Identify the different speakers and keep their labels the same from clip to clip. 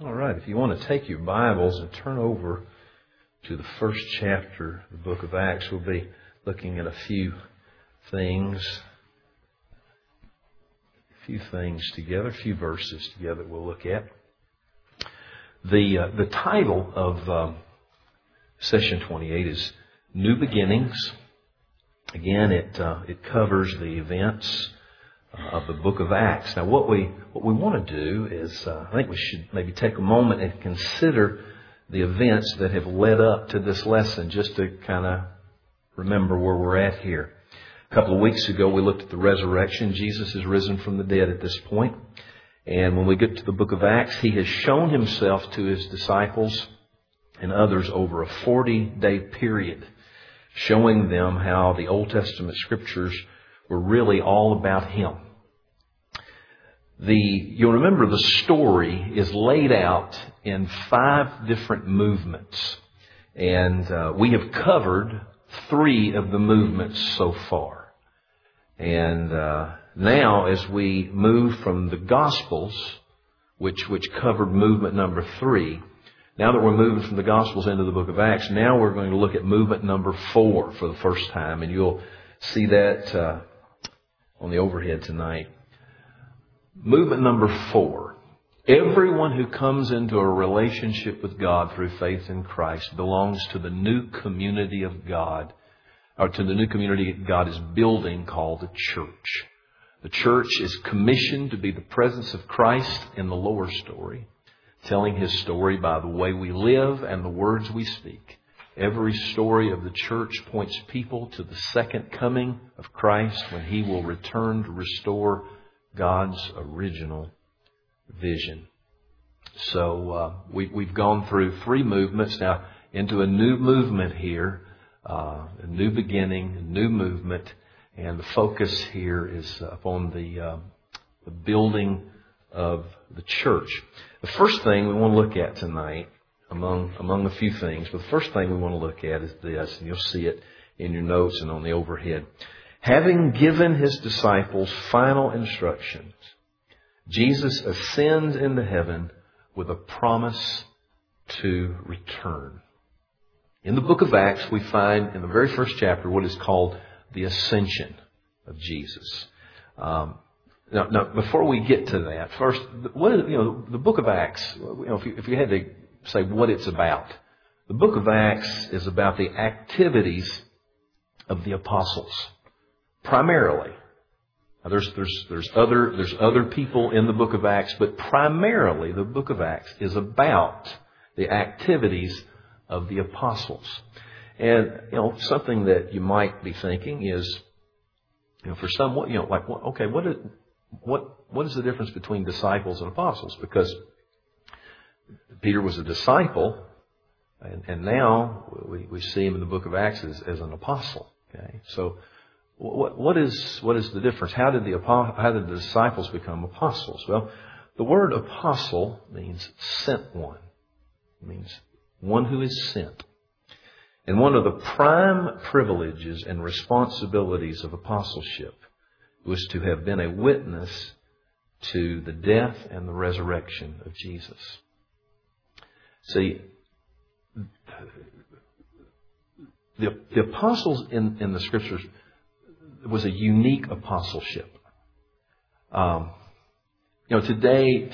Speaker 1: All right, if you want to take your Bibles and turn over to the first chapter of the book of Acts, we'll be looking at a few things together, a few verses together we'll look at. The title of session 28 is New Beginnings. Again, it covers the events of the book of Acts. Now, what we want to do is, I think we should maybe take a moment and consider the events that have led up to this lesson, just to kind of remember where we're at here. A couple of weeks ago, we looked at the resurrection. Jesus is risen from the dead at this point. And when we get to the book of Acts, He has shown Himself to His disciples and others over a 40-day period, showing them how the Old Testament Scriptures were really all about Him. You'll remember the story is laid out in 5 different movements. And we have covered 3 of the movements so far. And now as we move from the Gospels, which covered movement number 3, now that we're moving from the Gospels into the book of Acts, now we're going to look at movement number 4 for the first time. And you'll see that on the overhead tonight. Movement number 4. Everyone who comes into a relationship with God through faith in Christ belongs to the new community of God, or to the new community God is building called the church. The church is commissioned to be the presence of Christ in the lower story, telling His story by the way we live and the words we speak. Every story of the church points people to the second coming of Christ, when He will return to restore God's original vision. So we've gone through 3 movements now into a new movement here, a new beginning, a new movement, and the focus here is upon the building of the church. The first thing we want to look at tonight, among a few things, but the first thing we want to look at is this, and you'll see it in your notes and on the overhead. Having given His disciples final instructions, Jesus ascends into heaven with a promise to return. In the book of Acts, we find in the very first chapter what is called the ascension of Jesus. Now, before we get to that, first, the book of Acts, if you had to say what it's about, the book of Acts is about the activities of the apostles, primarily. Now, there's other people in the book of Acts, but primarily the book of Acts is about the activities of the apostles. And something that you might be thinking is, for some, what is the difference between disciples and apostles? Because Peter was a disciple, and now we see him in the book of Acts as an apostle. Okay, so what is the difference? How did the disciples become apostles? Well, the word apostle means sent one. It means one who is sent. And one of the prime privileges and responsibilities of apostleship was to have been a witness to the death and the resurrection of Jesus. See, the apostles in the Scriptures was a unique apostleship. Today,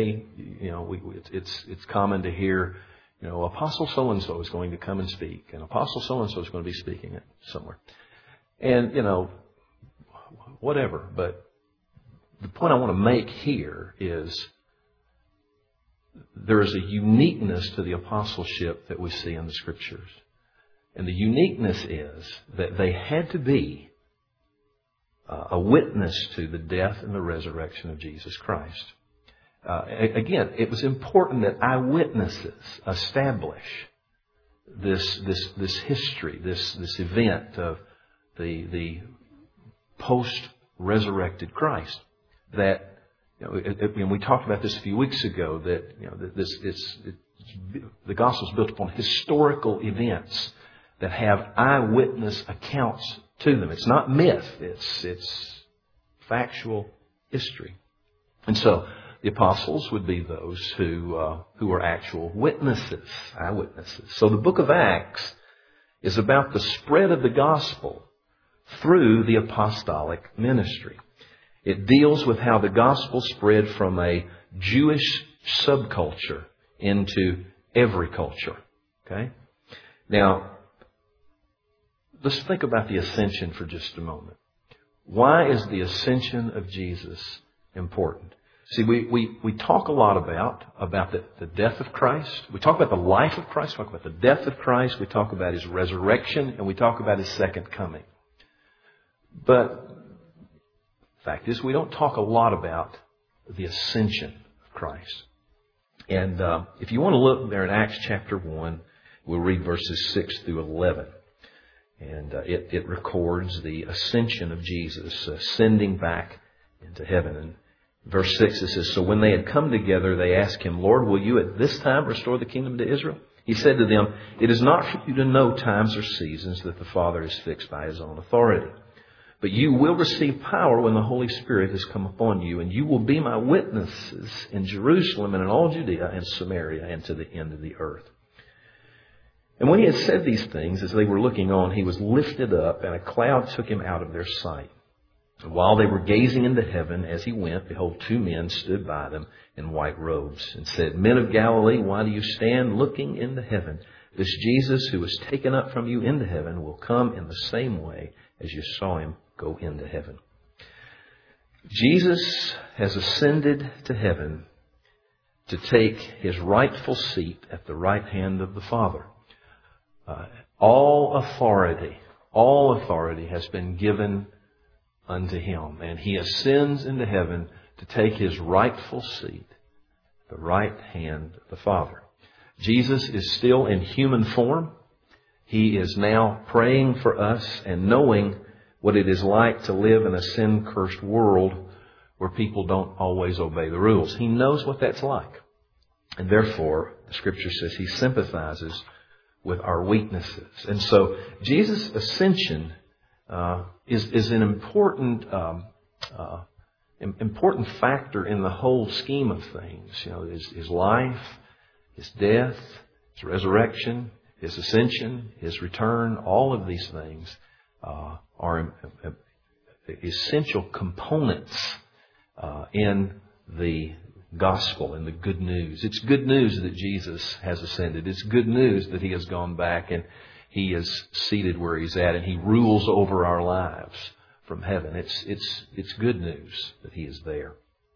Speaker 1: it's common to hear, Apostle so-and-so is going to come and speak, and Apostle so-and-so is going to be speaking it somewhere. And, whatever. But the point I want to make here is there is a uniqueness to the apostleship that we see in the Scriptures. And the uniqueness is that they had to be a witness to the death and the resurrection of Jesus Christ. Again, it was important that eyewitnesses establish this history, this event of the post-resurrected Christ. That we talked about this a few weeks ago. That the gospel is built upon historical events that have eyewitness accounts to them. It's not myth. It's factual history. And so the apostles would be those who are actual witnesses, eyewitnesses. So the book of Acts is about the spread of the gospel through the apostolic ministry. It deals with how the gospel spread from a Jewish subculture into every culture. Okay? Now, let's think about the ascension for just a moment. Why is the ascension of Jesus important? See, we talk a lot about the death of Christ. We talk about the life of Christ. We talk about the death of Christ. We talk about His resurrection. And we talk about His second coming. But the fact is, we don't talk a lot about the ascension of Christ. And if you want to look there in Acts chapter 1, we'll read verses 6 through 11. And it records the ascension of Jesus, ascending back into heaven. And verse 6, it says, "So when they had come together, they asked Him, 'Lord, will you at this time restore the kingdom to Israel?' He said to them, 'It is not for you to know times or seasons that the Father has fixed by His own authority. But you will receive power when the Holy Spirit has come upon you, and you will be my witnesses in Jerusalem and in all Judea and Samaria and to the end of the earth.' And when He had said these things, as they were looking on, He was lifted up, and a cloud took Him out of their sight. And while they were gazing into heaven as He went, behold, 2 men stood by them in white robes, and said, 'Men of Galilee, why do you stand looking into heaven? This Jesus who was taken up from you into heaven will come in the same way as you saw Him go into heaven.'" Jesus has ascended to heaven to take His rightful seat at the right hand of the Father. All authority has been given unto Him. And He ascends into heaven to take His rightful seat, the right hand of the Father. Jesus is still in human form. He is now praying for us and knowing what it is like to live in a sin-cursed world where people don't always obey the rules. He knows what that's like. And therefore, the Scripture says He sympathizes with our weaknesses. And so Jesus' ascension is an important factor in the whole scheme of things. You know, His life, His death, His resurrection, His ascension, His return. All of these things are essential components in the gospel and the good news. It's good news that Jesus has ascended. It's good news that He has gone back and He is seated where He's at and He rules over our lives from heaven. It's good news that He is there.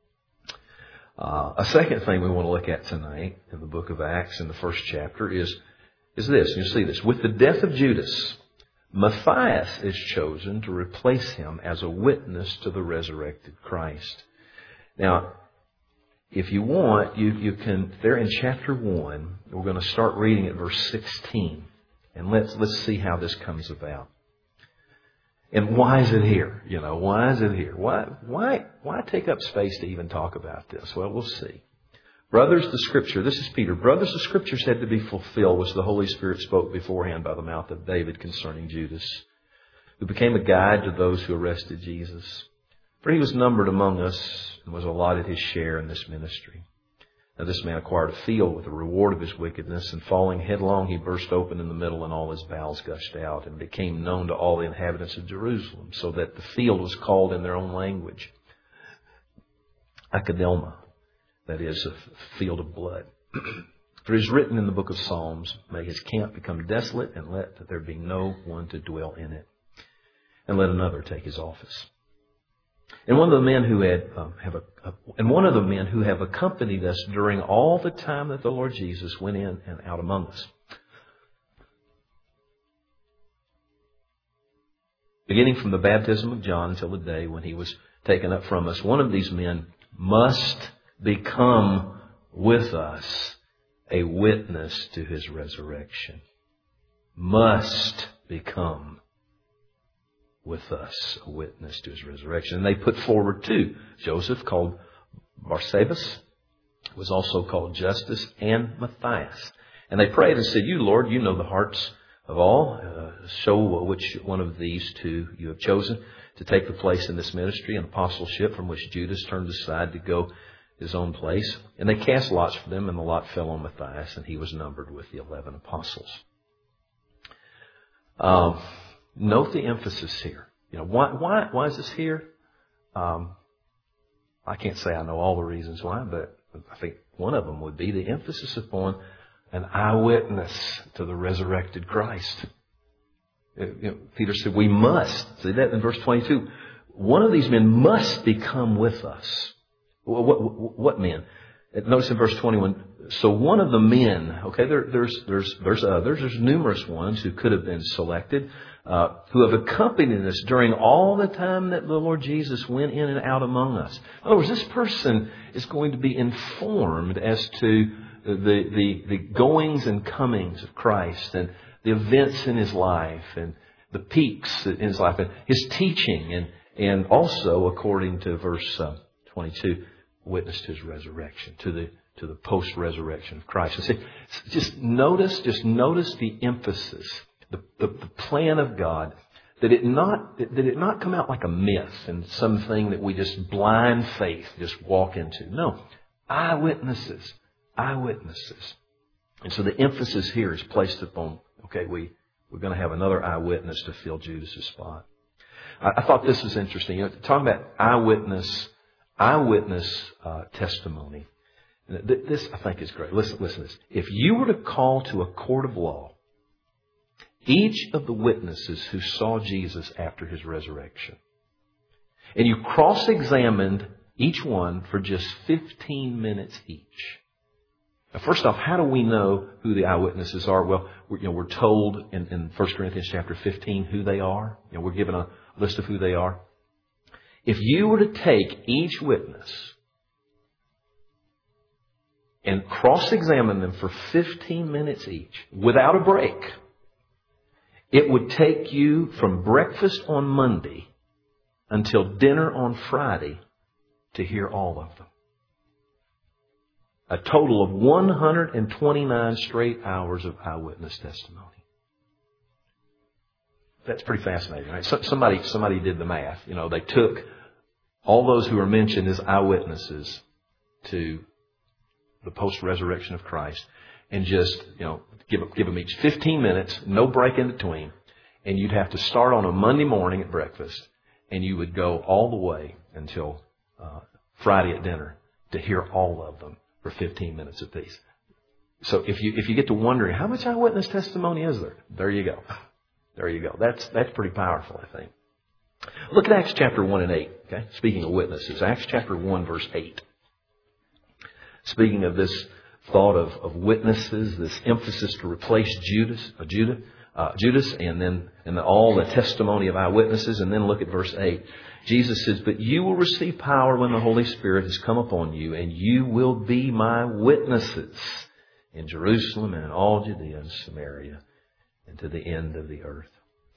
Speaker 1: A second thing we want to look at tonight in the book of Acts in the first chapter is this. You'll see this. With the death of Judas, Matthias is chosen to replace him as a witness to the resurrected Christ. Now, if you want, you can, there in chapter 1, we're going to start reading at verse 16. And let's see how this comes about. And why is it here? You know, why is it here? Why take up space to even talk about this? Well, we'll see. Brothers, the Scripture, this is Peter. Brothers, the Scriptures had to be fulfilled, which the Holy Spirit spoke beforehand by the mouth of David concerning Judas, who became a guide to those who arrested Jesus. For he was numbered among us and was allotted his share in this ministry. Now this man acquired a field with the reward of his wickedness, and falling headlong he burst open in the middle, and all his bowels gushed out, and became known to all the inhabitants of Jerusalem, so that the field was called in their own language Akeldama, that is, a field of blood. For it is written in the book of Psalms, "May his camp become desolate, and let there be no one to dwell in it, and let another take his office." And one of the men who have accompanied us during all the time that the Lord Jesus went in and out among us, beginning from the baptism of John until the day when he was taken up from us, one of these men must become with us a witness to his resurrection. Must become with us a witness to his resurrection. And they put forward 2. Joseph, called Barsabas, was also called Justus, and Matthias. And they prayed and said, "You, Lord, you know the hearts of all. Show which one of these 2 you have chosen to take the place in this ministry and apostleship from which Judas turned aside to go his own place. And they cast lots for them, and the lot fell on Matthias, and he was numbered with the 11 apostles. Note the emphasis here. Why is this here? I can't say I know all the reasons why, but I think one of them would be the emphasis upon an eyewitness to the resurrected Christ. Peter said, we must. See that in verse 22. One of these men must become with us. What men? Notice in verse 21. So one of the men, okay, there's others. There's numerous ones who could have been selected, who have accompanied us during all the time that the Lord Jesus went in and out among us. In other words, this person is going to be informed as to the goings and comings of Christ and the events in His life and the peaks in His life and His teaching and also, according to verse 22, witness to His resurrection, to the post-resurrection of Christ. And see, just notice the emphasis, the plan of God, that it not come out like a myth and something that we just blind faith just walk into. No, eyewitnesses. And so the emphasis here is placed upon, okay, we're going to have another eyewitness to fill Judas' spot. I thought this was interesting. Talking about eyewitness testimony. This, I think, is great. Listen to this. If you were to call to a court of law each of the witnesses who saw Jesus after His resurrection, and you cross-examined each one for just 15 minutes each. Now, first off, how do we know who the eyewitnesses are? Well, we're told in 1 Corinthians chapter 15 who they are. We're given a list of who they are. If you were to take each witness and cross-examine them for 15 minutes each, without a break, it would take you from breakfast on Monday until dinner on Friday to hear all of them. A total of 129 straight hours of eyewitness testimony. That's pretty fascinating, right? Somebody did the math. They took all those who are mentioned as eyewitnesses to the post-resurrection of Christ and just, give them each 15 minutes, no break in between. And you'd have to start on a Monday morning at breakfast, and you would go all the way until Friday at dinner to hear all of them for 15 minutes apiece. So if you get to wondering, how much eyewitness testimony is there? There you go. That's pretty powerful, I think. Look at Acts chapter 1 and 8. Okay, speaking of witnesses, Acts chapter 1 verse 8. Speaking of this thought of witnesses, this emphasis to replace Judas, and then all the testimony of eyewitnesses, and then look at verse 8. Jesus says, "But you will receive power when the Holy Spirit has come upon you, and you will be my witnesses in Jerusalem and in all Judea and Samaria and to the end of the earth."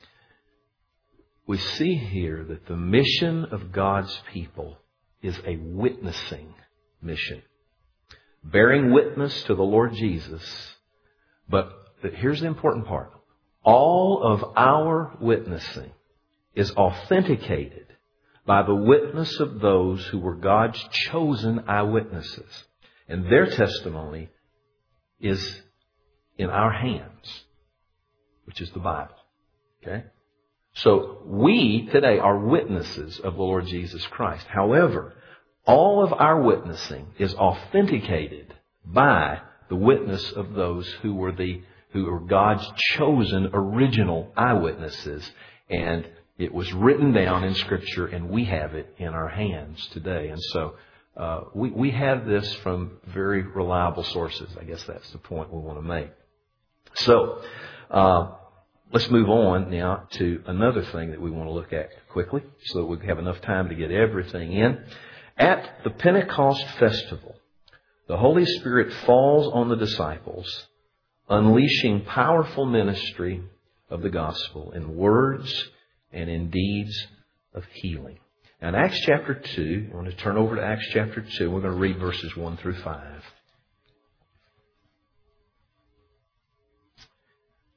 Speaker 1: We see here that the mission of God's people is a witnessing mission. Bearing witness to the Lord Jesus. But here's the important part. All of our witnessing is authenticated by the witness of those who were God's chosen eyewitnesses. And their testimony is in our hands, which is the Bible. Okay? So we today are witnesses of the Lord Jesus Christ. However, all of our witnessing is authenticated by the witness of those who were God's chosen original eyewitnesses. And it was written down in Scripture, and we have it in our hands today. And so we have this from very reliable sources. I guess that's the point we want to make. So let's move on now to another thing that we want to look at quickly so that we have enough time to get everything in. At the Pentecost festival, the Holy Spirit falls on the disciples, unleashing powerful ministry of the gospel in words and in deeds of healing. Now in Acts chapter 2, I want to turn over to Acts chapter 2. We're going to read verses 1 through 5.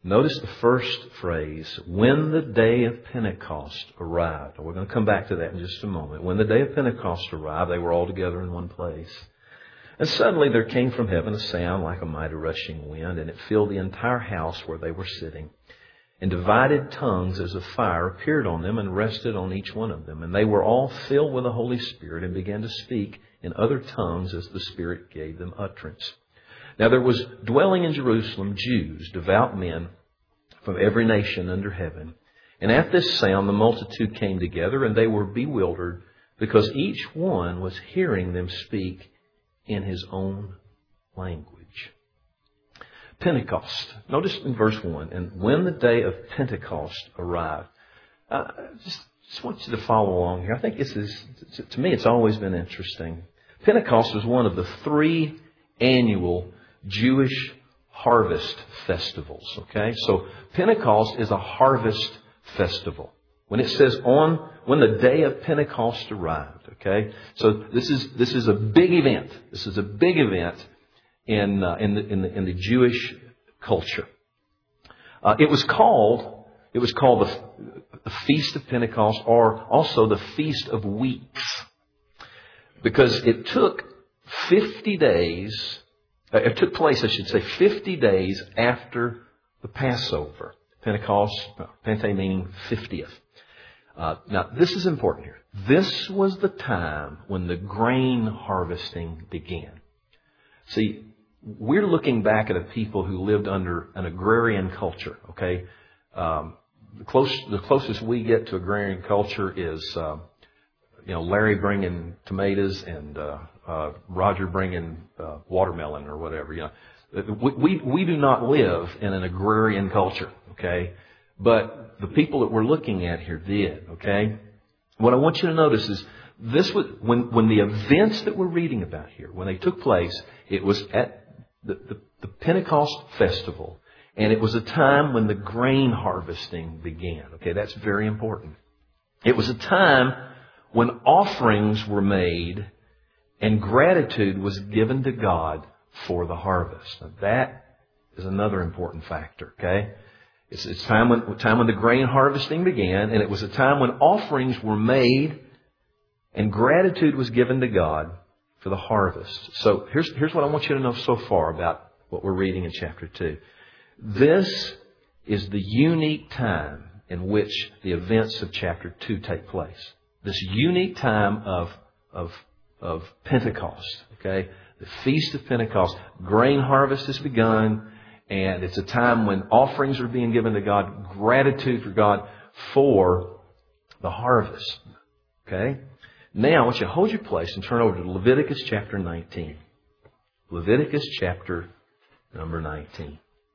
Speaker 1: Notice the first phrase, when the day of Pentecost arrived. We're going to come back to that in just a moment. When the day of Pentecost arrived, they were all together in one place. And suddenly there came from heaven a sound like a mighty rushing wind, and it filled the entire house where they were sitting. And divided tongues as of fire appeared on them and rested on each one of them. And they were all filled with the Holy Spirit and began to speak in other tongues as the Spirit gave them utterance. Now there was dwelling in Jerusalem Jews, devout men from every nation under heaven. And at this sound the multitude came together, and they were bewildered, because each one was hearing them speak in his own language. Pentecost. Notice in verse 1, and when the day of Pentecost arrived. Just want you to follow along here. I think this is, to me, it's always been interesting. Pentecost was one of the 3 annual Jewish harvest festivals. Okay, so Pentecost is a harvest festival. When it says when the day of Pentecost arrived. Okay, so this is a big event. This is a big event in the Jewish culture. It was called the Feast of Pentecost, or also the Feast of Weeks, because it took 50 days. It took place, I should say, 50 days after the Passover. Pentecost, Pente meaning 50th. Now, this is important here. This was the time when the grain harvesting began. See, we're looking back at a people who lived under an agrarian culture, okay? The closest we get to agrarian culture is, Larry bringing tomatoes and Roger bringing watermelon or whatever. We do not live in an agrarian culture, okay? But the people that we're looking at here did, okay? What I want you to notice is this was when the events that we're reading about here, when they took place, it was at the Pentecost festival, and it was a time when the grain harvesting began. Okay, that's very important. It was a time when offerings were made and gratitude was given to God for the harvest. Now, that is another important factor, okay? It's time when the grain harvesting began, and it was a time when offerings were made and gratitude was given to God for the harvest. So here's what I want you to know so far about what we're reading in chapter 2. This is the unique time in which the events of chapter 2 take place. This unique time of Pentecost, okay? The Feast of Pentecost. Grain harvest has begun, and it's a time when offerings are being given to God, gratitude for God for the harvest. Okay? Now, I want you to hold your place and turn over to Leviticus chapter 19. Leviticus chapter number 19.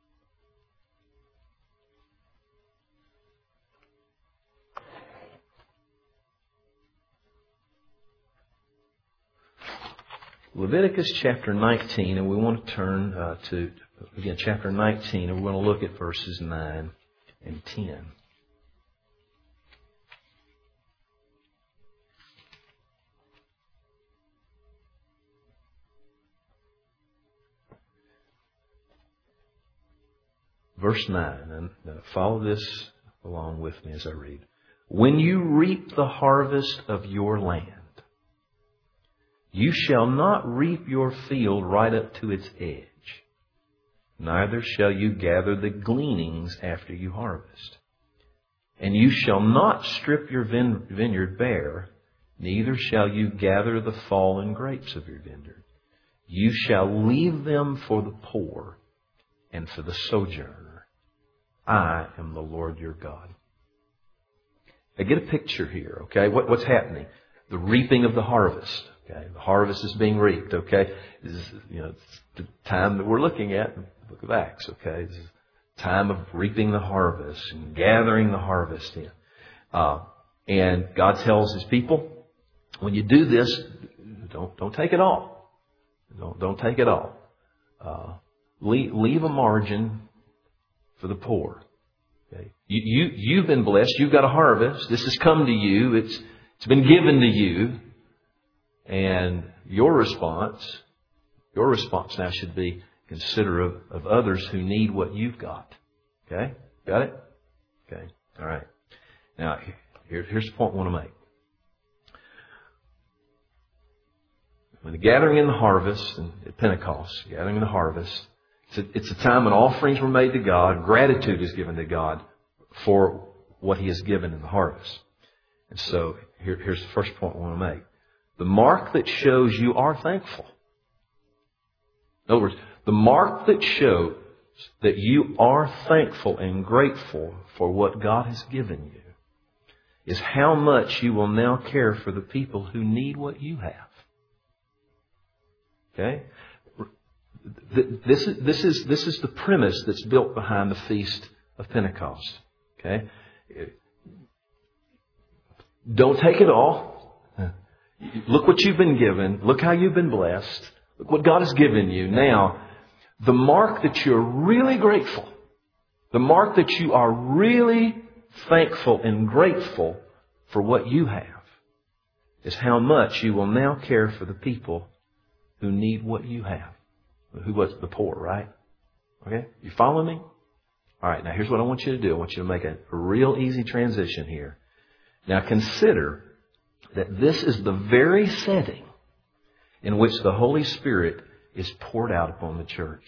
Speaker 1: Leviticus chapter 19, and we want to turn to, again, chapter 19, and we're going to look at verses 9 and 10. Verse 9, and follow this along with me as I read. When you reap the harvest of your land, you shall not reap your field right up to its edge, neither shall you gather the gleanings after you harvest. And you shall not strip your vineyard bare, neither shall you gather the fallen grapes of your vineyard. You shall leave them for the poor and for the sojourner. I am the Lord your God. Now get a picture here, okay? What's happening? The reaping of the harvest. Okay, the harvest is being reaped. Okay, this is, it's the time that we're looking at in the book of Acts. Okay, this is the time of reaping the harvest and gathering the harvest in. And God tells His people, when you do this, don't take it all. Don't take it all. Leave a margin for the poor. Okay, you've been blessed. You've got a harvest. This has come to you. It's been given to you. And your response now should be considerate of others who need what you've got. Okay? Got it? Okay. All right. Now, here's the point I want to make. When the gathering in the harvest, and at Pentecost, gathering in the harvest, it's a time when offerings were made to God. Gratitude is given to God for what He has given in the harvest. And so, here's the first point I want to make. The mark that shows you are thankful. In other words, the mark that shows that you are thankful and grateful for what God has given you is how much you will now care for the people who need what you have. Okay? This is the premise that's built behind the Feast of Pentecost. Okay? Don't take it all. Look what you've been given. Look how you've been blessed. Look what God has given you. Now, the mark that you're really grateful, the mark that you are really thankful and grateful for what you have, is how much you will now care for the people who need what you have. Who was the poor, right? Okay? You follow me? All right, now here's what I want you to do. I want you to make a real easy transition here. Now consider that this is the very setting in which the Holy Spirit is poured out upon the church.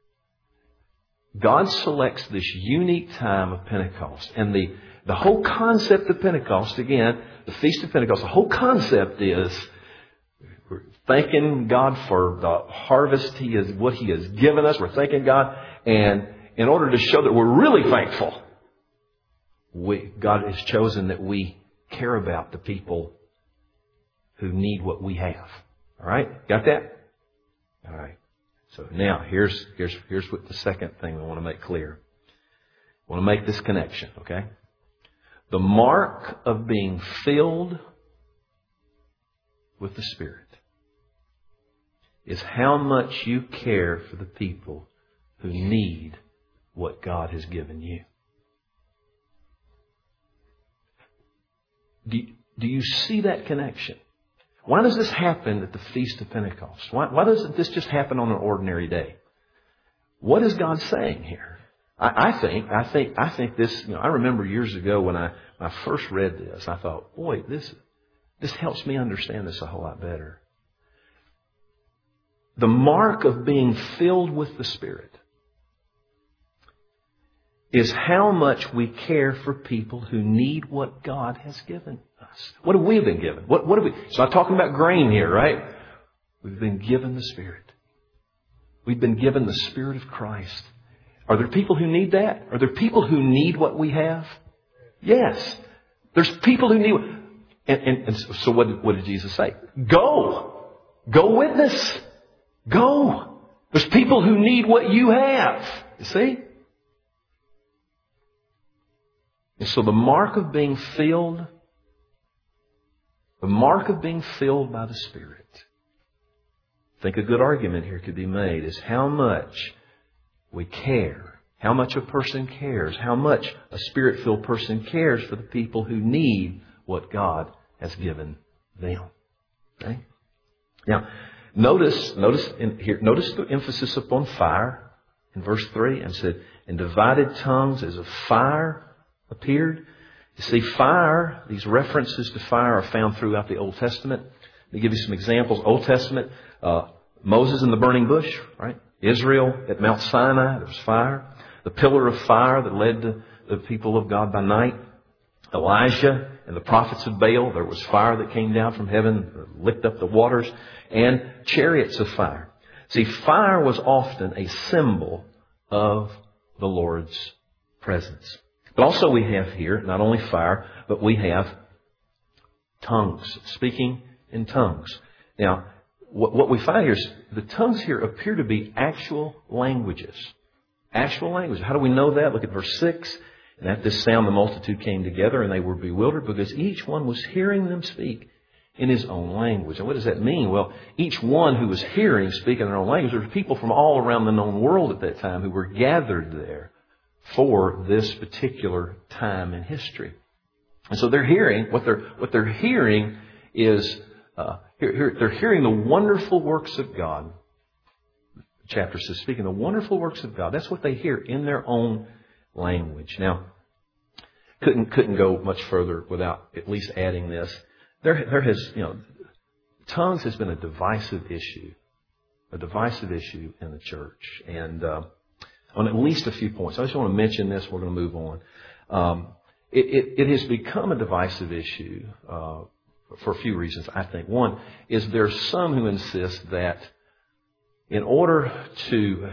Speaker 1: God selects this unique time of Pentecost. And the whole concept of Pentecost, again, the Feast of Pentecost, the whole concept is we're thanking God for the harvest what He has given us. We're thanking God. And in order to show that we're really thankful, God has chosen that we care about the people who need what we have. All right? Got that? All right. So now, here's what the second thing we want to make clear. I want to make this connection, okay? The mark of being filled with the Spirit is how much you care for the people who need what God has given you. Do you see that connection? Why does this happen at the Feast of Pentecost? Why doesn't this just happen on an ordinary day? What is God saying here? I think this. I remember years ago when I first read this, I thought, boy, this helps me understand this a whole lot better. The mark of being filled with the Spirit is how much we care for people who need what God has given us. What have we been given? What have we? So I'm talking about grain here, right? We've been given the Spirit. We've been given the Spirit of Christ. Are there people who need that? Are there people who need what we have? Yes. There's people who need. And so what did Jesus say? Go. Go witness. Go. There's people who need what you have. You see? And so the mark of being filled by the Spirit, I think a good argument here could be made, is how much we care, how much a person cares, how much a Spirit-filled person cares for the people who need what God has given them. Okay? Now, notice the emphasis upon fire in verse 3, and said, "And divided tongues as of fire appeared." You see, fire, these references to fire are found throughout the Old Testament. Let me give you some examples. Old Testament, Moses in the burning bush, right? Israel at Mount Sinai, there was fire. The pillar of fire that led the people of God by night. Elijah and the prophets of Baal, there was fire that came down from heaven, licked up the waters, and chariots of fire. See, fire was often a symbol of the Lord's presence. But also we have here, not only fire, but we have tongues, speaking in tongues. Now, what we find here is the tongues here appear to be actual languages. Actual languages. How do we know that? Look at verse 6. "And at this sound the multitude came together, and they were bewildered, because each one was hearing them speak in his own language." And what does that mean? Well, each one who was hearing speak in their own language, there were people from all around the known world at that time who were gathered there for this particular time in history. And so they're hearing, what they're hearing is, they're hearing the wonderful works of God. The chapter says, speaking the wonderful works of God. That's what they hear in their own language. Now, couldn't go much further without at least adding this. There has, tongues has been a divisive issue in the church. And on at least a few points, I just want to mention this. We're going to move on. It has become a divisive issue for a few reasons, I think. One is there's some who insist that in order to,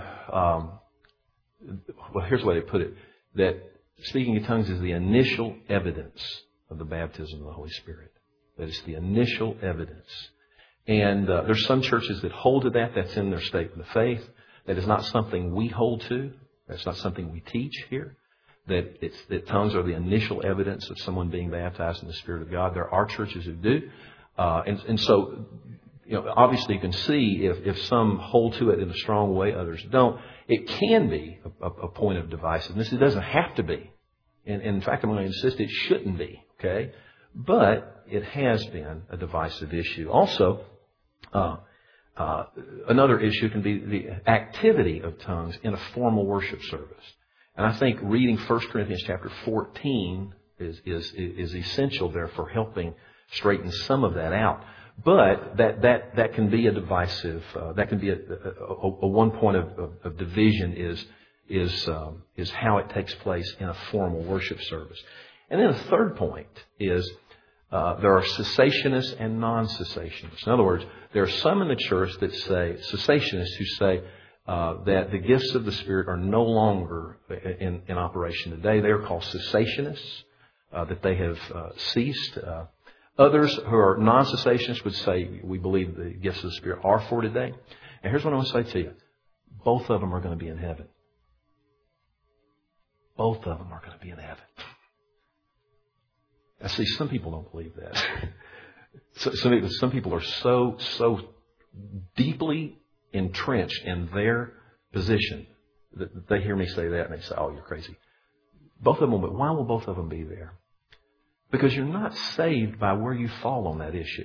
Speaker 1: here's the way they put it, that speaking in tongues is the initial evidence of the baptism of the Holy Spirit. That is the initial evidence. And there's some churches that hold to that. That's in their statement of faith. That is not something we hold to. That's not something we teach here. That tongues are the initial evidence of someone being baptized in the Spirit of God. There are churches who do. And so, obviously you can see if some hold to it in a strong way, others don't. It can be a point of divisiveness. It doesn't have to be. And in fact, I'm going to insist it shouldn't be. Okay? But it has been a divisive issue. Also, another issue can be the activity of tongues in a formal worship service. And I think reading 1 Corinthians chapter 14 is essential there for helping straighten some of that out. But that can be a divisive. That can be a one point of division is how it takes place in a formal worship service. And then a third point is there are cessationists and non-cessationists. In other words, there are some in the church that say, cessationists who say that the gifts of the Spirit are no longer in operation today. They are called cessationists, that they have ceased. Others who are non-cessationists would say, we believe the gifts of the Spirit are for today. And here's what I want to say to you. Both of them are going to be in heaven. Both of them are going to be in heaven. I see some people don't believe that. Some people are so deeply entrenched in their position that they hear me say that and they say, oh, you're crazy. Both of them, but why will both of them be there? Because you're not saved by where you fall on that issue.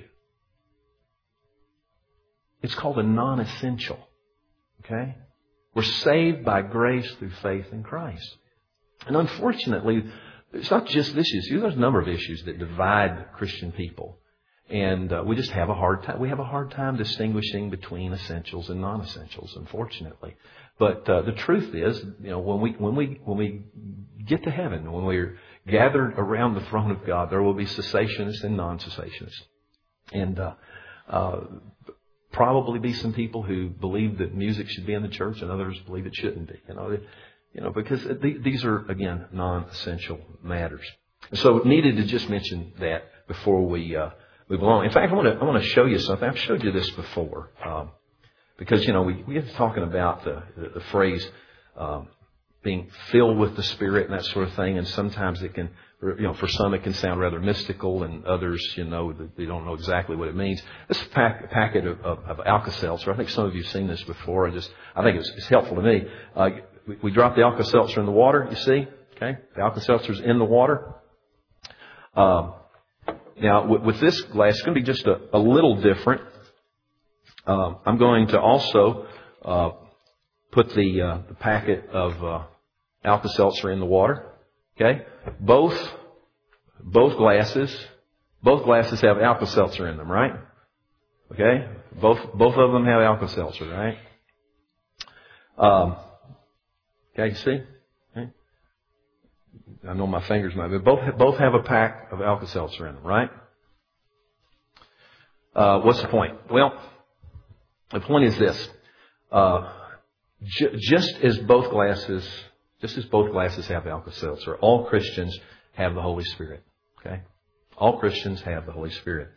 Speaker 1: It's called a non-essential. Okay? We're saved by grace through faith in Christ. And unfortunately, it's not just this issue. There's a number of issues that divide Christian people. And we just have a hard time. We have a hard time distinguishing between essentials and non-essentials, unfortunately. But the truth is, when we get to heaven, when we're gathered around the throne of God, there will be cessationists and non-cessationists, and probably be some people who believe that music should be in the church, and others believe it shouldn't be. Because these are again non-essential matters. So needed to just mention that before we move along. In fact, I want to show you something. I've showed you this before. Because, we get to talking about the phrase being filled with the Spirit and that sort of thing. And sometimes it can, for some it can sound rather mystical, and others, they don't know exactly what it means. This packet of Alka-Seltzer, I think some of you have seen this before. I think it's helpful to me. We drop the Alka-Seltzer in the water, you see. Okay? The Alka-Seltzer's in the water. Now, with this glass, it's going to be just a little different. I'm going to also put the packet of Alka-Seltzer in the water. Okay, both glasses have Alka-Seltzer in them, right? Okay, both of them have Alka-Seltzer, right? Okay, you see? Okay. I know my fingers might be. Both have a pack of Alka-Seltzer in them, right? What's the point? Well, the point is this: just as both glasses have Alka-Seltzer, all Christians have the Holy Spirit. Okay, all Christians have the Holy Spirit.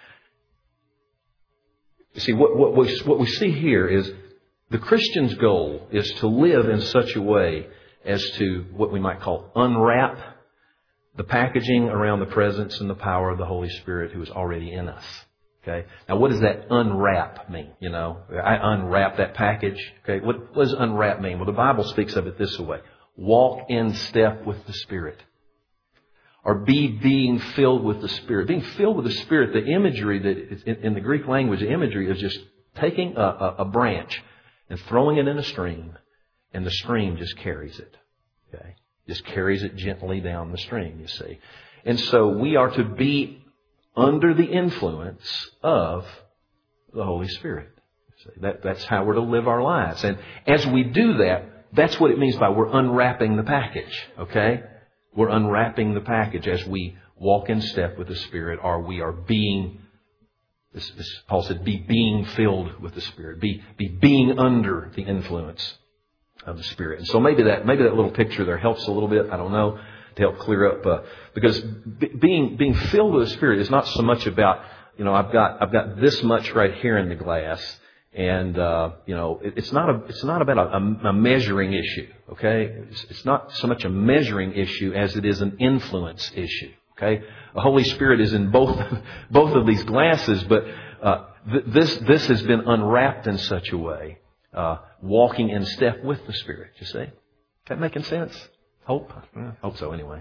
Speaker 1: You see, what we see here is the Christian's goal is to live in such a way as to what we might call unwrap the packaging around the presence and the power of the Holy Spirit who is already in us. Okay. Now, what does that unwrap mean? I unwrap that package. Okay. What does unwrap mean? Well, the Bible speaks of it this way: walk in step with the Spirit, or being filled with the Spirit. Being filled with the Spirit. The imagery that is in the Greek language, the imagery is just taking a branch and throwing it in a stream, and the stream just carries it. Okay. Just carries it gently down the stream, you see. And so we are to be under the influence of the Holy Spirit. That's how we're to live our lives. And as we do that, that's what it means by we're unwrapping the package, okay? We're unwrapping the package as we walk in step with the Spirit, or we are being, as Paul said, be being filled with the Spirit. Be being under the influence of the Spirit. And so maybe that little picture there helps a little bit, I don't know, to help clear up, because being filled with the Spirit is not so much about, I've got this much right here in the glass, and it's not about a measuring issue, okay? It's not so much a measuring issue as it is an influence issue, okay? The Holy Spirit is in both of these glasses, but this has been unwrapped in such a way, walking in step with the Spirit. You see, that making sense? Hope so. Anyway,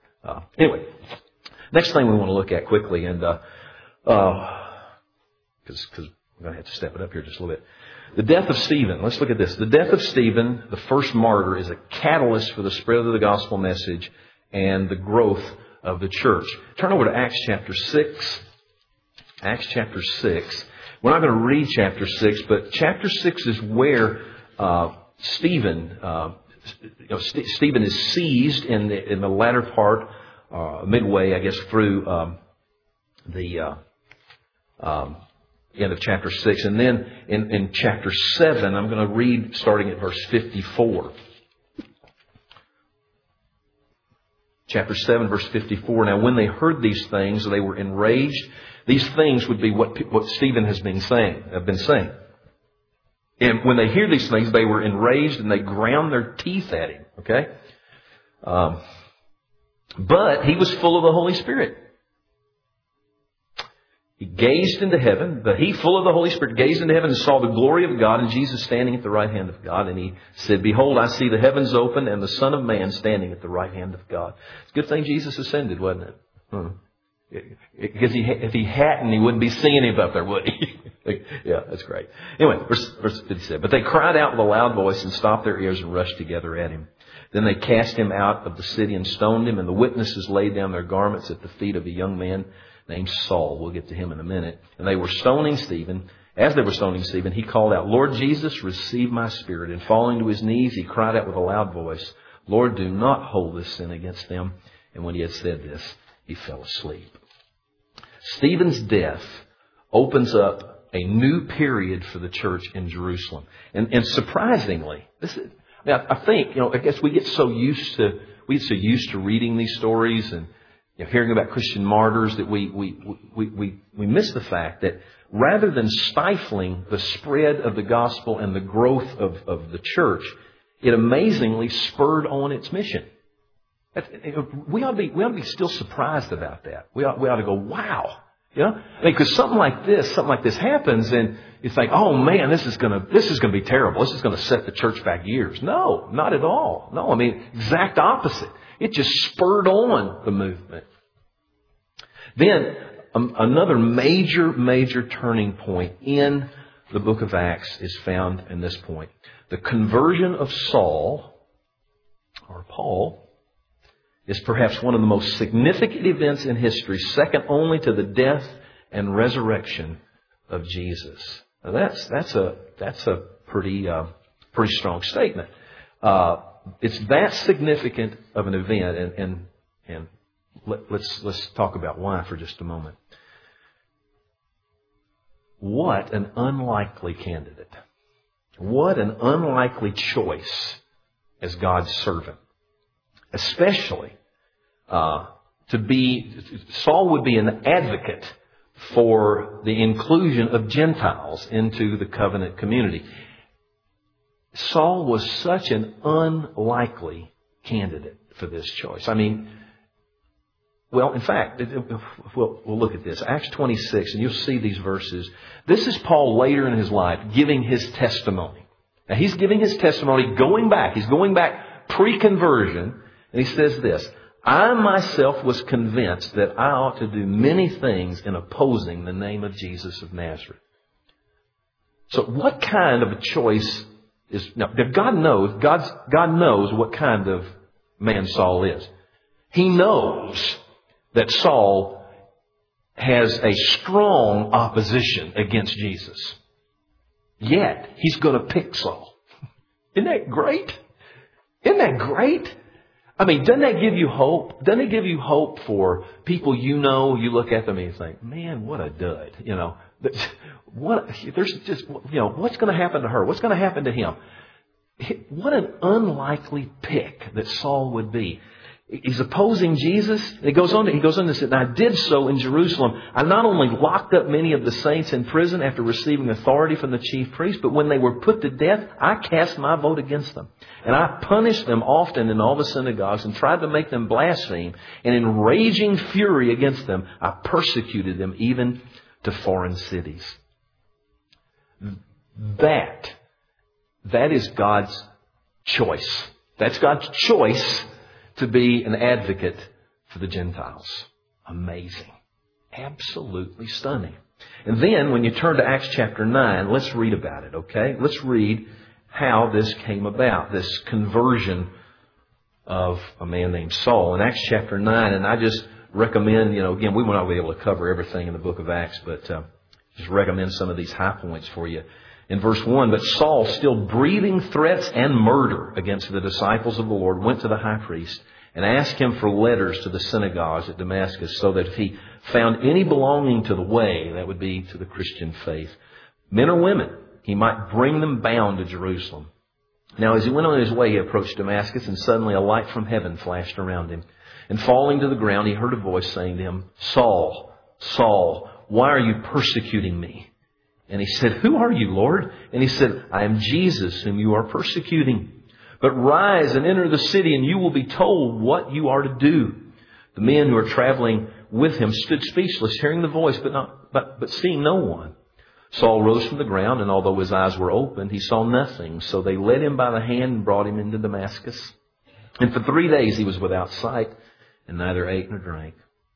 Speaker 1: next thing we want to look at quickly, and because we're going to have to step it up here just a little bit. The death of Stephen. Let's look at this. The death of Stephen, the first martyr, is a catalyst for the spread of the gospel message and the growth of the church. Turn over to Acts chapter 6. Acts chapter 6. We're not going to read chapter 6, but chapter 6 is where Stephen is seized in the latter part, midway, I guess, through the end of chapter 6. And then in chapter 7, I'm going to read starting at verse 54. Chapter 7, verse 54. Now, when they heard these things, they were enraged. These things would be what Stephen have been saying. And when they hear these things, they were enraged and they ground their teeth at him. Okay? But he was full of the Holy Spirit. He gazed into heaven, but he, full of the Holy Spirit, gazed into heaven and saw the glory of God and Jesus standing at the right hand of God. And he said, "Behold, I see the heavens open and the Son of Man standing at the right hand of God." It's a good thing Jesus ascended, wasn't it? Because if he hadn't, he wouldn't be singing him up there, would he? Yeah, that's great. Anyway, verse 57. But they cried out with a loud voice and stopped their ears and rushed together at him. Then they cast him out of the city and stoned him, and the witnesses laid down their garments at the feet of a young man named Saul. We'll get to him in a minute. And they were stoning Stephen. As they were stoning Stephen, he called out, "Lord Jesus, receive my spirit." And falling to his knees, he cried out with a loud voice, "Lord, do not hold this sin against them." And when he had said this, he fell asleep. Stephen's death opens up a new period for the church in Jerusalem. And surprisingly, I think, I guess we get so used to reading these stories and hearing about Christian martyrs that we miss the fact that rather than stifling the spread of the gospel and the growth of the church, it amazingly spurred on its mission. We ought to be still surprised about that. We ought to go, wow. Because something like this happens, and you think, oh man, this is going to be terrible. This is going to set the church back years. No, not at all. No, exact opposite. It just spurred on the movement. Then another major turning point in the book of Acts is found in this point. The conversion of Saul, or Paul, is perhaps one of the most significant events in history, second only to the death and resurrection of Jesus. Now that's a pretty strong statement. It's that significant of an event, and let's talk about why for just a moment. What an unlikely candidate! What an unlikely choice as God's servant. Especially, Saul would be an advocate for the inclusion of Gentiles into the covenant community. Saul was such an unlikely candidate for this choice. In fact, we'll look at this. Acts 26, and you'll see these verses. This is Paul later in his life giving his testimony. Now, he's giving his testimony going back. He's going back pre-conversion. And he says this, "I myself was convinced that I ought to do many things in opposing the name of Jesus of Nazareth." So what kind of a choice is... Now, God knows what kind of man Saul is. He knows that Saul has a strong opposition against Jesus. Yet, he's going to pick Saul. Isn't that great? Isn't that great? I mean, doesn't that give you hope? Doesn't it give you hope for people you know? You look at them and you think, man, what a dud. There's just, what's going to happen to her? What's going to happen to him? What an unlikely pick that Saul would be. He's opposing Jesus. He goes on to say, and I did so in Jerusalem. I not only locked up many of the saints in prison after receiving authority from the chief priests, but when they were put to death, I cast my vote against them. And I punished them often in all the synagogues and tried to make them blaspheme. And in raging fury against them, I persecuted them even to foreign cities. That is God's choice. That's God's choice to be an advocate for the Gentiles. Amazing. Absolutely stunning. And then when you turn to Acts chapter 9, let's read about it, okay? Let's read how this came about, this conversion of a man named Saul. In Acts chapter 9, and I just recommend, again, we will not be able to cover everything in the book of Acts, but just recommend some of these high points for you. In verse 1, but Saul, still breathing threats and murder against the disciples of the Lord, went to the high priest and asked him for letters to the synagogues at Damascus, so that if he found any belonging to the way, that would be to the Christian faith, men or women, he might bring them bound to Jerusalem. Now as he went on his way, he approached Damascus, and suddenly a light from heaven flashed around him. And falling to the ground, he heard a voice saying to him, Saul, Saul, why are you persecuting me? And he said, who are you, Lord? And he said, I am Jesus, whom you are persecuting. But rise and enter the city, and you will be told what you are to do. The men who were traveling with him stood speechless, hearing the voice, but seeing no one. Saul rose from the ground, and although his eyes were opened, he saw nothing. So they led him by the hand and brought him into Damascus. And for 3 days he was without sight, and neither ate nor drank.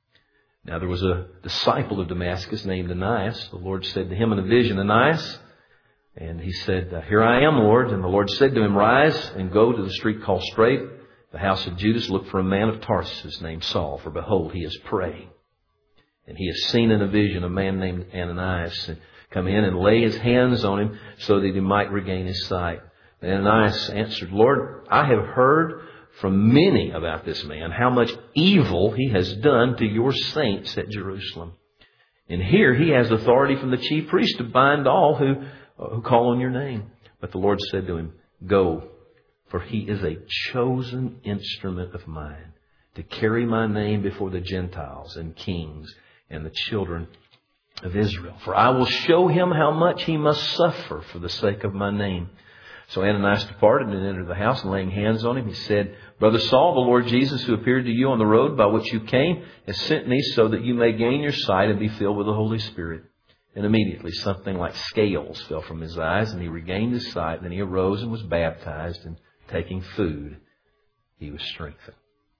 Speaker 1: Now there was a disciple of Damascus named Ananias. The Lord said to him in a vision, Ananias. And he said, here I am, Lord. And the Lord said to him, rise and go to the street called Straight, the house of Judas. Look for a man of Tarsus named Saul, for behold, he is praying. And he has seen in a vision a man named Ananias and come in and lay his hands on him so that he might regain his sight. And Ananias answered, Lord, I have heard from many about this man, how much evil he has done to your saints at Jerusalem. And here he has authority from the chief priest to bind all who call on your name. But the Lord said to him, go, for he is a chosen instrument of mine to carry my name before the Gentiles and kings and the children of Israel. For I will show him how much he must suffer for the sake of my name. So Ananias departed and entered the house, and laying hands on him, he said, Brother Saul, the Lord Jesus, who appeared to you on the road by which you came, has sent me so that you may gain your sight and be filled with the Holy Spirit. And immediately something like scales fell from his eyes, and he regained his sight. And then he arose and was baptized, and taking food, he was strengthened.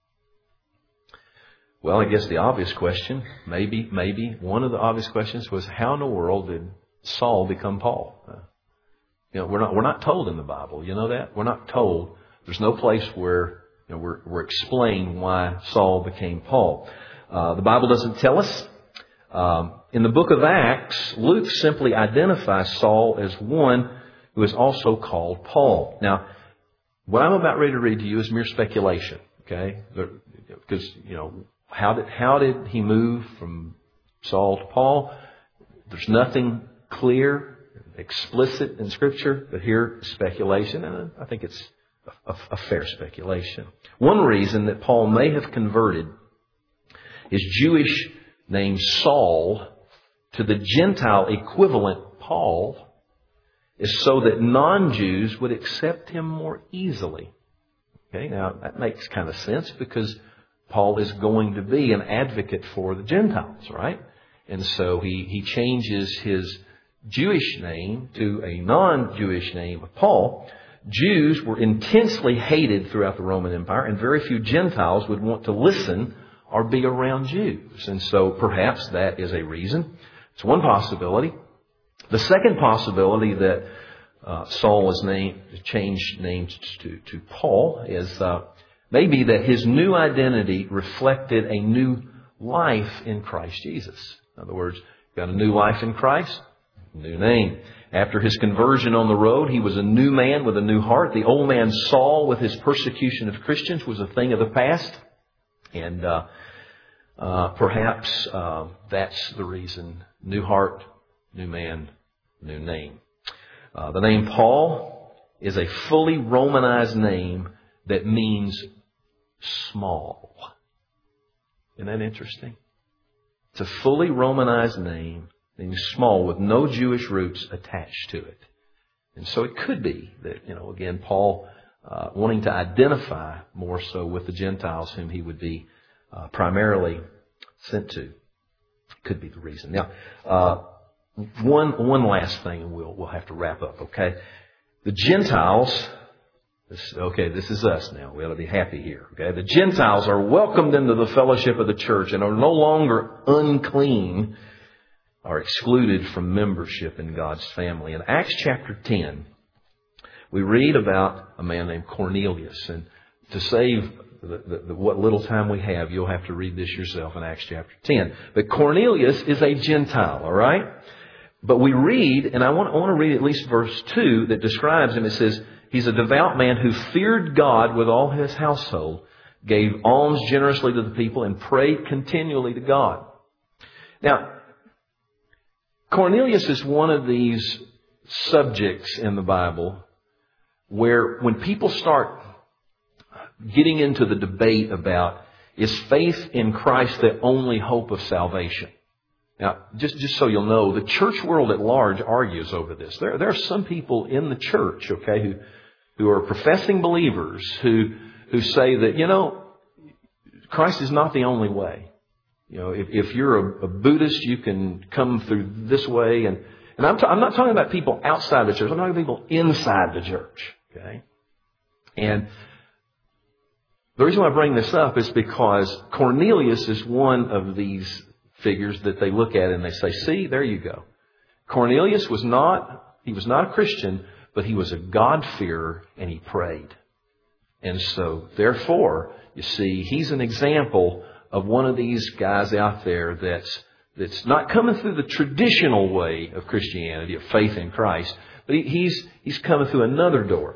Speaker 1: Well, I guess the obvious question, maybe one of the obvious questions was, how in the world did Saul become Paul? We're not told in the Bible. You know that? We're not told. There's no place where we're explained why Saul became Paul. The Bible doesn't tell us. In the book of Acts, Luke simply identifies Saul as one who is also called Paul. Now, what I'm about ready to read to you is mere speculation. Okay, because how did he move from Saul to Paul? There's nothing clear, explicit in Scripture, but here speculation, and I think it's a fair speculation. One reason that Paul may have converted his Jewish name Saul to the Gentile equivalent Paul is so that non-Jews would accept him more easily. Okay, now that makes kind of sense because Paul is going to be an advocate for the Gentiles, right? And so he changes his Jewish name to a non-Jewish name of Paul. Jews were intensely hated throughout the Roman Empire, and very few Gentiles would want to listen or be around Jews. And so perhaps that is a reason. It's one possibility. The second possibility that Saul was changed names to Paul is Maybe that his new identity reflected a new life in Christ Jesus. In other words, got a new life in Christ, new name. After his conversion on the road, he was a new man with a new heart. The old man Saul, with his persecution of Christians, was a thing of the past. And perhaps that's the reason. New heart, new man, new name. The name Paul is a fully Romanized name that means small. Isn't that interesting? It's a fully Romanized name, meaning small, with no Jewish roots attached to it. And so it could be that, again, Paul wanting to identify more so with the Gentiles whom he would be primarily sent to. Could be the reason. Now, one last thing, and we'll have to wrap up, okay? The Gentiles, this is us now. We ought to be happy here, okay? The Gentiles are welcomed into the fellowship of the church and are no longer unclean, are excluded from membership in God's family. In Acts chapter 10, we read about a man named Cornelius. And to save what little time we have, you'll have to read this yourself in Acts chapter 10. But Cornelius is a Gentile, all right? But we read, and I want to read at least verse 2 that describes him. It says, he's a devout man who feared God with all his household, gave alms generously to the people, and prayed continually to God. Now, Cornelius is one of these subjects in the Bible where when people start getting into the debate about, is faith in Christ the only hope of salvation? Now, just so you'll know, the church world at large argues over this. There are some people in the church, okay, who are professing believers who say that, Christ is not the only way. If you're a Buddhist, you can come through this way. And I'm not talking about people outside the church. I'm talking about people inside the church, okay? And the reason why I bring this up is because Cornelius is one of these figures that they look at and they say, see, there you go. Cornelius was not a Christian, but he was a God-fearer and he prayed. And so, therefore, you see, he's an example of one of these guys out there that's not coming through the traditional way of Christianity, of faith in Christ, but he's coming through another door.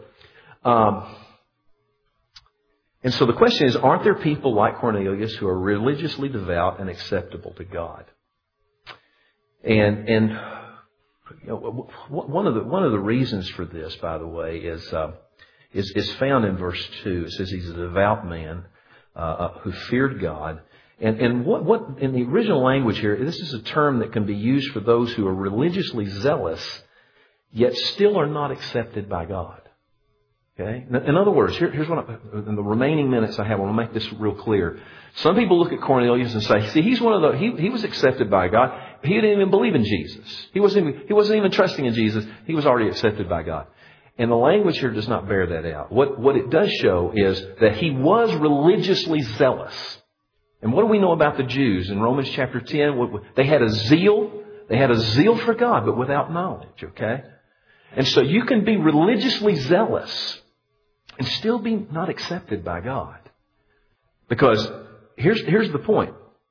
Speaker 1: And so the question is, aren't there people like Cornelius who are religiously devout and acceptable to God? And one of the reasons for this, by the way, is found in verse 2. It says he's a devout man who feared God. And what in the original language here, this is a term that can be used for those who are religiously zealous, yet still are not accepted by God. Okay? In other words, here's what in the remaining minutes I have, I want to make this real clear. Some people look at Cornelius and say, see, he's one of those, he was accepted by God. He didn't even believe in Jesus. He wasn't even trusting in Jesus. He was already accepted by God. And the language here does not bear that out. What it does show is that he was religiously zealous. And what do we know about the Jews? In Romans chapter 10, they had a zeal. They had a zeal for God, but without knowledge, okay? And so you can be religiously zealous and still be not accepted by God. Because here's the point.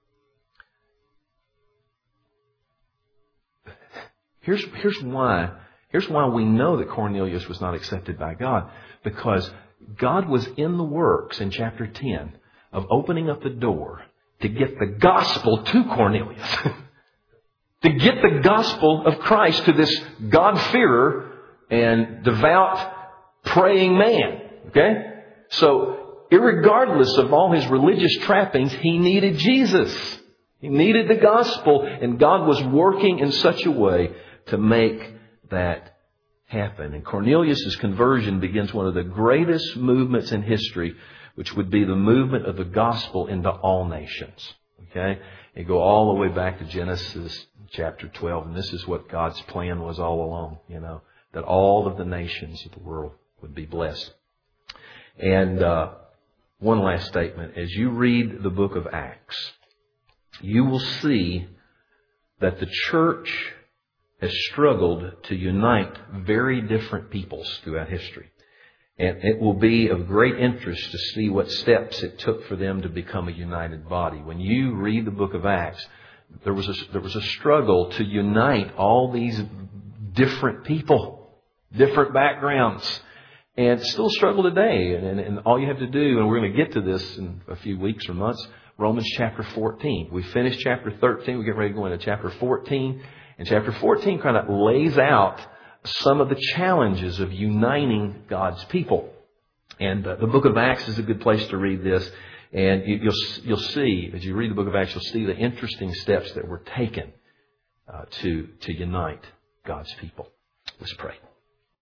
Speaker 1: Here's why we know that Cornelius was not accepted by God. Because God was in the works in chapter 10 of opening up the door to get the gospel to Cornelius. To get the gospel of Christ to this God-fearer and devout praying man. Okay? So, irregardless of all his religious trappings, he needed Jesus. He needed the gospel, and God was working in such a way to make that happen. And Cornelius' conversion begins one of the greatest movements in history, which would be the movement of the gospel into all nations. Okay? You go all the way back to Genesis chapter 12, and this is what God's plan was all along, that all of the nations of the world would be blessed. And one last statement. As you read the book of Acts, you will see that the church has struggled to unite very different peoples throughout history. And it will be of great interest to see what steps it took for them to become a united body. When you read the book of Acts, there was a struggle to unite all these different people, different backgrounds. And still a struggle today. And all you have to do, and we're going to get to this in a few weeks or months, Romans chapter 14. We finished chapter 13. We get ready to go into chapter 14. And chapter 14 kind of lays out some of the challenges of uniting God's people. And the book of Acts is a good place to read this. And you'll see, as you read the book of Acts, you'll see the interesting steps that were taken to unite God's people. Let's pray.